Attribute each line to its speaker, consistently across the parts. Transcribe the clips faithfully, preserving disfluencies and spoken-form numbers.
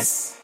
Speaker 1: S.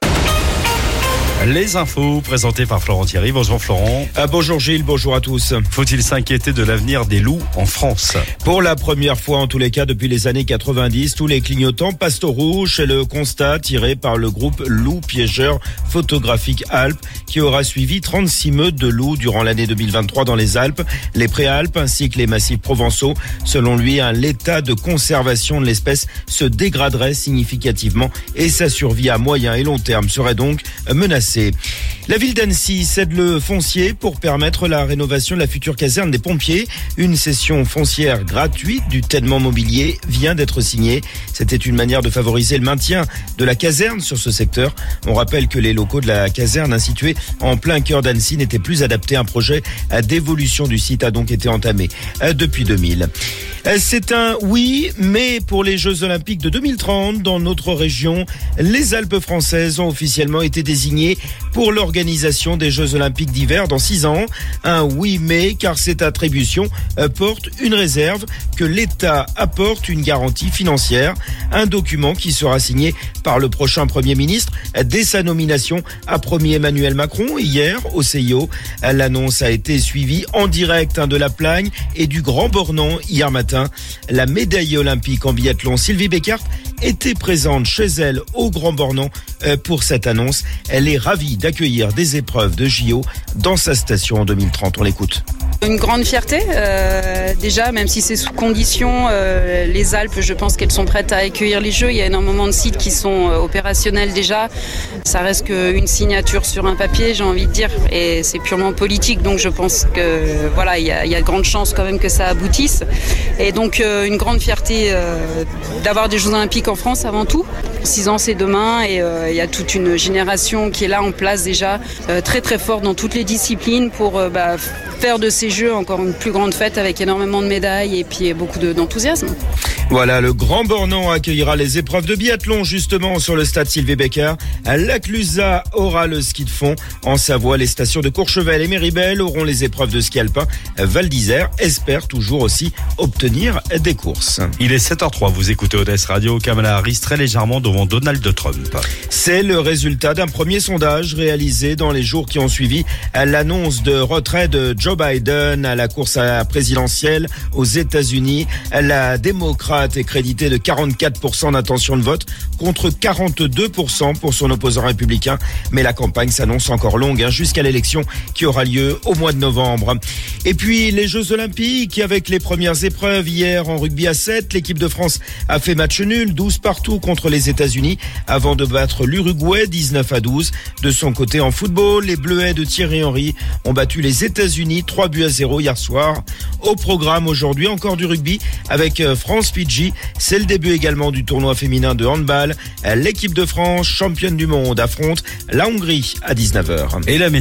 Speaker 2: Les infos présentées par Florent Thierry. Bonjour Florent.
Speaker 3: Ah, bonjour Gilles, bonjour à tous.
Speaker 2: Faut-il s'inquiéter de l'avenir des loups en France ?
Speaker 3: Pour la première fois, en tous les cas depuis les années quatre-vingt-dix, tous les clignotants passent au rouge. C'est le constat tiré par le groupe Loup Piégeur Photographique Alpes, qui aura suivi trente-six meutes de loups durant l'année deux mille vingt-trois dans les Alpes, les Préalpes ainsi que les massifs provençaux. Selon lui, hein, l'état de conservation de l'espèce se dégraderait significativement et sa survie à moyen et long terme serait donc menacée. La ville d'Annecy cède le foncier pour permettre la rénovation de la future caserne des pompiers. Une cession foncière gratuite du Tènement Mobilier vient d'être signée. C'était une manière de favoriser le maintien de la caserne sur ce secteur. On rappelle que les locaux de la caserne situés en plein cœur d'Annecy n'étaient plus adaptés. Un projet d'évolution du site a donc été entamé depuis deux mille. C'est un oui, mais pour les Jeux Olympiques de deux mille trente dans notre région, les Alpes françaises ont officiellement été désignées pour l'organisation des Jeux Olympiques d'hiver dans six ans. Un oui, mais car cette attribution porte une réserve, que l'État apporte une garantie financière. Un document qui sera signé par le prochain Premier ministre dès sa nomination a promis Emmanuel Macron hier au C I O. L'annonce a été suivie en direct de la Plagne et du Grand Bornand hier matin. La médaillée olympique en biathlon Sylvie Beckart était présente chez elle au Grand Bornand pour cette annonce. Elle est ravie d'accueillir des épreuves de J O dans sa station en deux mille trente. On l'écoute.
Speaker 4: Une grande fierté, euh, déjà, même si c'est sous condition, euh, les Alpes, je pense qu'elles sont prêtes à accueillir les Jeux. Il y a énormément de sites qui sont euh, opérationnels déjà. Ça reste qu'une signature sur un papier, j'ai envie de dire, et c'est purement politique. Donc je pense que voilà, il y a, il y a de grandes chances quand même que ça aboutisse. Et donc euh, une grande fierté euh, d'avoir des Jeux Olympiques en France avant tout. Six ans, c'est demain, et euh, il y a toute une génération qui est là en place déjà, euh, très très forte dans toutes les disciplines pour euh, bah, faire de ces Jeux encore une plus grande fête avec énormément de médailles et puis beaucoup de, d'enthousiasme.
Speaker 3: Voilà, le Grand Bornand accueillera les épreuves de biathlon justement sur le stade Sylvie Beckart. La Clusaz aura le ski de fond. En Savoie, les stations de Courchevel et Méribel auront les épreuves de ski alpin. Val d'Isère espère toujours aussi obtenir des courses.
Speaker 2: Il est sept heures zéro trois, vous écoutez Odès Radio. Kamala Harris très légèrement devant Donald Trump.
Speaker 3: C'est le résultat d'un premier sondage réalisé dans les jours qui ont suivi l'annonce de retrait de Joe Biden à la course à la présidentielle aux États-Unis. La démocrate est crédité de quarante-quatre pour cent d'intention de vote contre quarante-deux pour cent pour son opposant républicain. Mais la campagne s'annonce encore longue hein, jusqu'à l'élection qui aura lieu au mois de novembre. Et puis les Jeux Olympiques avec les premières épreuves hier en rugby à sept. L'équipe de France a fait match nul, douze partout contre les États-Unis avant de battre l'Uruguay dix-neuf à douze. De son côté en football, les Bleuets de Thierry Henry ont battu les États-Unis trois buts à zéro hier soir. Au programme aujourd'hui encore du rugby avec France-Fidji. C'est le début également du tournoi féminin de handball. L'équipe de France, championne du monde, affronte la Hongrie à dix-neuf heures.
Speaker 2: Et la